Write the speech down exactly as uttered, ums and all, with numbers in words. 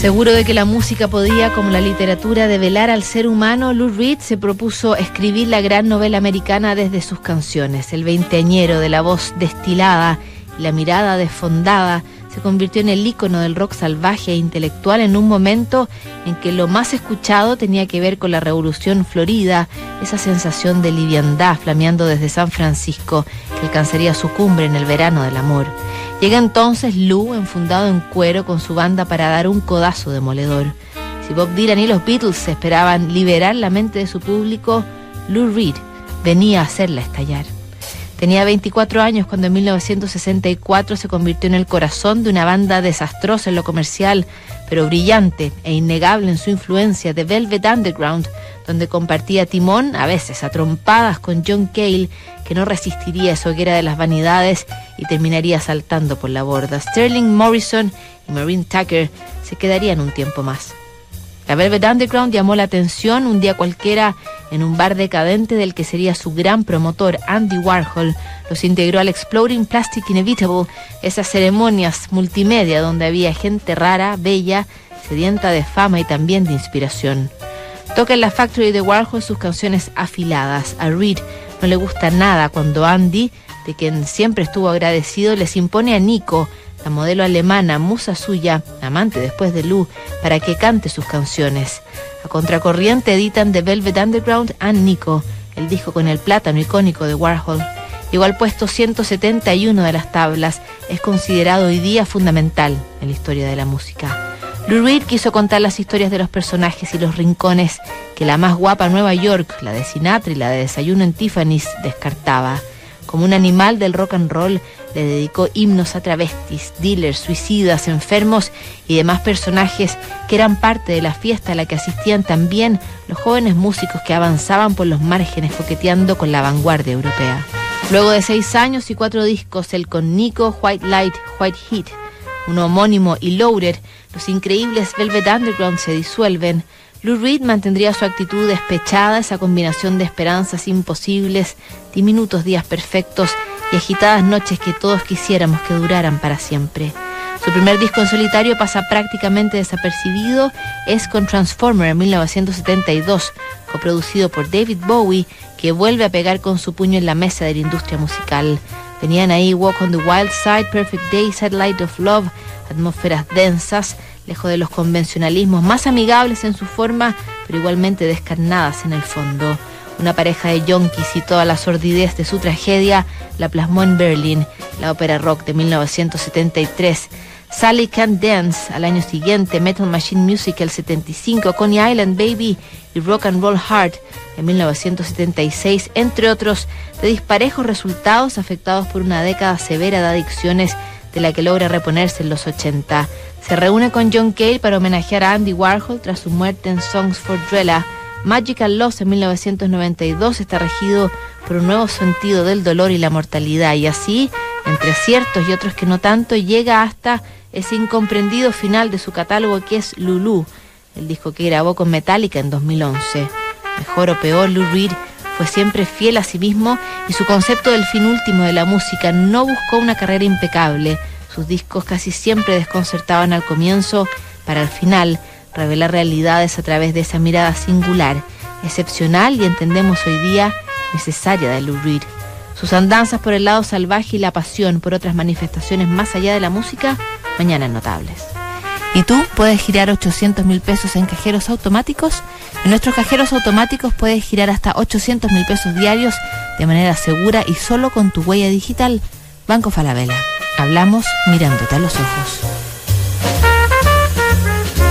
Seguro de que la música podía, como la literatura, develar al ser humano, Lou Reed se propuso escribir la gran novela americana desde sus canciones. El veinteañero de la voz destilada y la mirada desfondada se convirtió en el ícono del rock salvaje e intelectual en un momento en que lo más escuchado tenía que ver con la Revolución Florida, esa sensación de liviandad flameando desde San Francisco que alcanzaría su cumbre en el verano del amor. Llega entonces Lou, enfundado en cuero con su banda para dar un codazo demoledor. Si Bob Dylan y los Beatles esperaban liberar la mente de su público, Lou Reed venía a hacerla estallar. Tenía veinticuatro años cuando en mil novecientos sesenta y cuatro se convirtió en el corazón de una banda desastrosa en lo comercial, pero brillante e innegable en su influencia, de Velvet Underground, donde compartía timón, a veces a trompadas, con John Cale, que no resistiría esa hoguera de las vanidades y terminaría saltando por la borda. Sterling Morrison y Maureen Tucker se quedarían un tiempo más. La Velvet Underground llamó la atención un día cualquiera en un bar decadente del que sería su gran promotor, Andy Warhol. Los integró al Exploding Plastic Inevitable, esas ceremonias multimedia donde había gente rara, bella, sedienta de fama y también de inspiración. Toca en la Factory de Warhol sus canciones afiladas. A Reed no le gusta nada cuando Andy, de quien siempre estuvo agradecido, les impone a Nico, la modelo alemana, musa suya, amante después de Lou, para que cante sus canciones. A contracorriente editan The Velvet Underground and Nico, el disco con el plátano icónico de Warhol. Llegó al puesto ciento setenta y uno de las tablas, es considerado hoy día fundamental en la historia de la música. Lou Reed quiso contar las historias de los personajes y los rincones que la más guapa Nueva York, la de Sinatra y la de Desayuno en Tiffany's, descartaba. Como un animal del rock and roll, le dedicó himnos a travestis, dealers, suicidas, enfermos y demás personajes que eran parte de la fiesta a la que asistían también los jóvenes músicos que avanzaban por los márgenes coqueteando con la vanguardia europea. Luego de seis años y cuatro discos, el con Nico, White Light, White Heat, uno homónimo y Loaded, los increíbles Velvet Underground se disuelven. Lou Reed mantendría su actitud despechada, esa combinación de esperanzas imposibles, diminutos días perfectos y agitadas noches que todos quisiéramos que duraran para siempre. Su primer disco en solitario pasa prácticamente desapercibido, es con Transformer en mil novecientos setenta y dos, coproducido por David Bowie, que vuelve a pegar con su puño en la mesa de la industria musical. Venían ahí Walk on the Wild Side, Perfect Day, Satellite of Love, atmósferas densas, lejos de los convencionalismos, más amigables en su forma, pero igualmente descarnadas en el fondo. Una pareja de yonkis y toda la sordidez de su tragedia la plasmó en Berlin, la ópera rock de mil novecientos setenta y tres. Sally Can't Dance al año siguiente, Metal Machine Musical setenta y cinco, Coney Island Baby y Rock and Roll Heart en mil novecientos setenta y seis, entre otros, de disparejos resultados afectados por una década severa de adicciones de la que logra reponerse en los ochenta. Se reúne con John Cale para homenajear a Andy Warhol tras su muerte en Songs for Drella. Magical Loss en mil novecientos noventa y dos está regido por un nuevo sentido del dolor y la mortalidad, y así, entre ciertos y otros que no tanto, llega hasta ese incomprendido final de su catálogo que es Lulu, el disco que grabó con Metallica en dos mil once. Mejor o peor, Lou Reed fue siempre fiel a sí mismo y su concepto del fin último de la música. No buscó una carrera impecable. Sus discos casi siempre desconcertaban al comienzo para al final revelar realidades a través de esa mirada singular, excepcional y entendemos hoy día necesaria de Lou Reed. Sus andanzas por el lado salvaje y la pasión por otras manifestaciones más allá de la música, mañana notables. ¿Y tú puedes girar ochocientos mil pesos en cajeros automáticos? En nuestros cajeros automáticos puedes girar hasta ochocientos mil pesos diarios de manera segura y solo con tu huella digital. Banco Falabella. Hablamos mirándote a los ojos.